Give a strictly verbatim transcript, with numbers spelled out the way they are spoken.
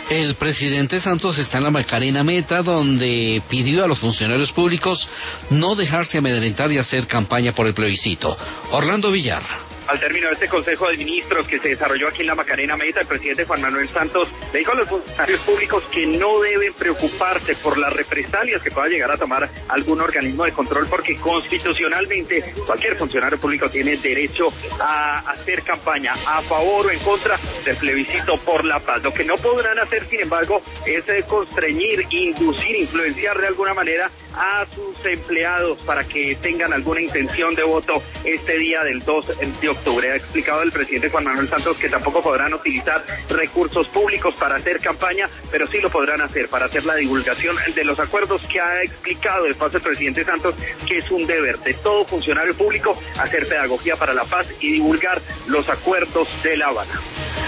El presidente Santos está en la Macarena Meta, donde pidió a los funcionarios públicos no dejarse amedrentar y hacer campaña por el plebiscito. Orlando Villar. Al término de este Consejo de Ministros que se desarrolló aquí en la Macarena Meta, el presidente Juan Manuel Santos le dijo a los funcionarios públicos que no deben preocuparse por las represalias que pueda llegar a tomar algún organismo de control, porque constitucionalmente cualquier funcionario público tiene derecho a hacer campaña a favor o en contra del plebiscito por la paz. Lo que no podrán hacer, sin embargo, es constreñir, inducir, influenciar de alguna manera a sus empleados para que tengan alguna intención de voto este día del dos de octubre. Ha explicado el presidente Juan Manuel Santos que tampoco podrán utilizar recursos públicos para hacer campaña, pero sí lo podrán hacer para hacer la divulgación de los acuerdos, que ha explicado de paso el presidente Santos que es un deber de todo funcionario público hacer pedagogía para la paz y divulgar los acuerdos de La Habana.